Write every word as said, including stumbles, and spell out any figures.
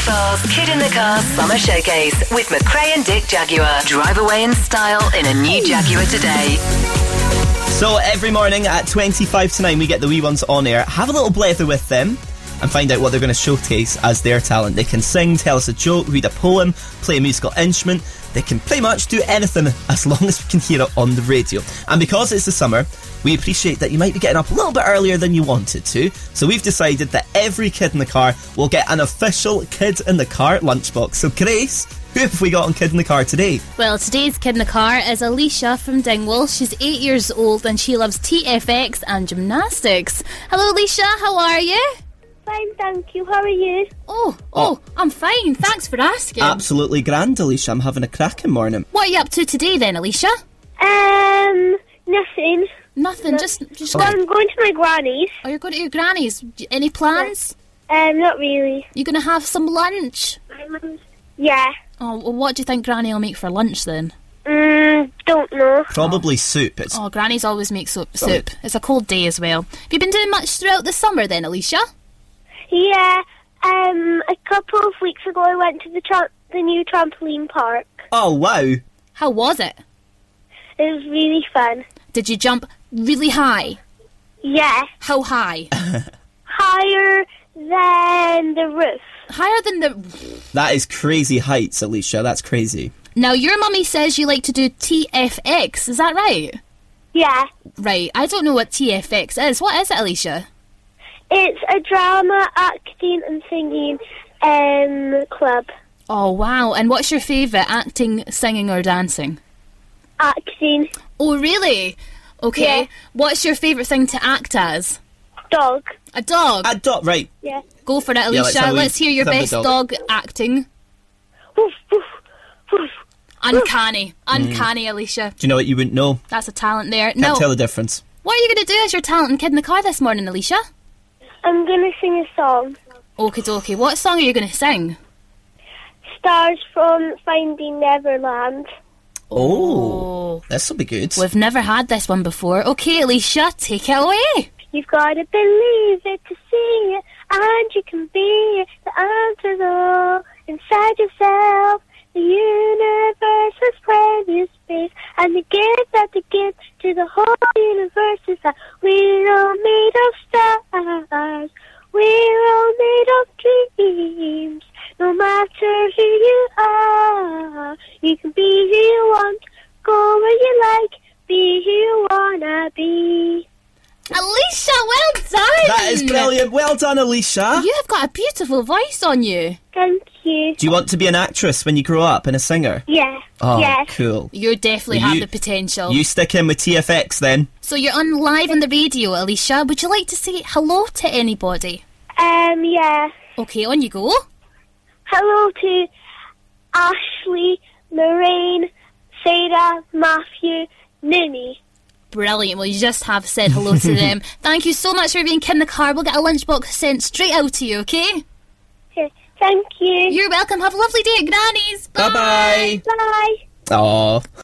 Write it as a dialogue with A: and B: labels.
A: F R's Kid in the Car Summer Showcase with McRae and Dick Jaguar. Drive away in style in a new Jaguar today.
B: So every morning at twenty-five to nine we get the wee ones on air, have a little blether with them and find out what they're going to showcase as their talent. They can sing, tell us a joke, read a poem, play a musical instrument. They can pretty much do anything as long as we can hear it on the radio. And because it's the summer, we appreciate that you might be getting up a little bit earlier than you wanted to. So we've decided that every kid in the car will get an official Kid in the Car lunchbox. So Grace, who have we got on Kid in the Car today?
C: Well, today's Kid in the Car is Alicia from Dingwall. She's eight years old and she loves T F X and gymnastics. Hello Alicia, how are you?
D: Fine, thank you. How are you?
C: Oh, oh, I'm fine. Thanks for asking.
B: Absolutely grand, Alicia. I'm having a cracking morning.
C: What are you up to today then, Alicia?
D: Um, nothing.
C: Nothing,
D: No.
C: just... just
D: Oh, I'm going to my granny's.
C: Oh, you're going to your granny's. Any plans?
D: Um, not really.
C: You going to have some lunch?
D: Um, yeah.
C: Oh, well, what do you think Granny will make for lunch then?
D: Mm, don't know.
B: Probably soup. It's
C: Oh, Granny's always make soup. soup. It's a cold day as well. Have you been doing much throughout the summer then, Alicia?
D: Yeah. Um, a couple of weeks ago, I went to the tra- the new trampoline park.
B: Oh, wow.
C: How was it?
D: It was really fun.
C: Did you jump really high?
D: Yeah.
C: How high?
D: Higher than the roof.
C: Higher than the...
B: That is crazy heights, Alicia. That's crazy.
C: Now, your mummy says you like to do T F X. Is that right?
D: Yeah.
C: Right. I don't know what T F X is. What is it, Alicia?
D: It's a drama, acting and singing um, club.
C: Oh, wow. And what's your favourite, acting, singing or dancing?
D: Acting.
C: Oh, really? Okay.
D: Yeah.
C: What's your favourite thing to act as?
D: Dog.
C: A dog?
B: A dot, right.
D: Yeah.
C: Go for it,
B: let's
C: Alicia.
B: have a wee-
C: Let's hear your
B: let's have
C: best
B: the
C: dog. acting.
D: Woof, woof, woof.
C: Uncanny. Uncanny, Alicia.
B: Do you know what you wouldn't know?
C: That's a talent there.
B: Can't
C: No.
B: tell the difference.
C: What are you going to do as your talent and Kid in the Car this morning, Alicia?
D: I'm going to sing a song.
C: Okie dokie. What song are you going to sing?
D: Stars from Finding Neverland.
B: Oh, this will be good.
C: We've never had this one before. Okay, Alicia, take it away.
D: You've got to believe it to see it, and you can be the answers all inside yourself. The universe has plenty of space, and the gift that they give to the whole universe is that we're all made of stars. We're all made of dreams. No matter who you are, you can be who you want, go where you like, be who you wanna be.
C: Alicia, well done!
B: That is brilliant. Well done, Alicia.
C: You have got a beautiful voice on you.
D: Thank you.
B: Do you want to be an actress when you grow up and a singer?
D: Yeah.
B: Oh,
D: yeah.
B: cool.
C: You definitely
B: Well,
C: have
B: you-
C: the potential.
B: You stick in with T F X then.
C: So you're on live on the radio, Alicia. Would you like to say hello to anybody?
D: Um, yeah.
C: Okay, on you go.
D: Hello to Ashley, Lorraine, Sarah, Matthew, Ninny.
C: Brilliant. Well, you just have said hello to them. Thank you so much for being Kid in the Car. We'll get a lunchbox sent straight out to you, okay?
D: Okay, thank you.
C: You're welcome. Have a lovely day at Granny's. Bye.
B: Bye-bye.
D: Bye.
B: Aw.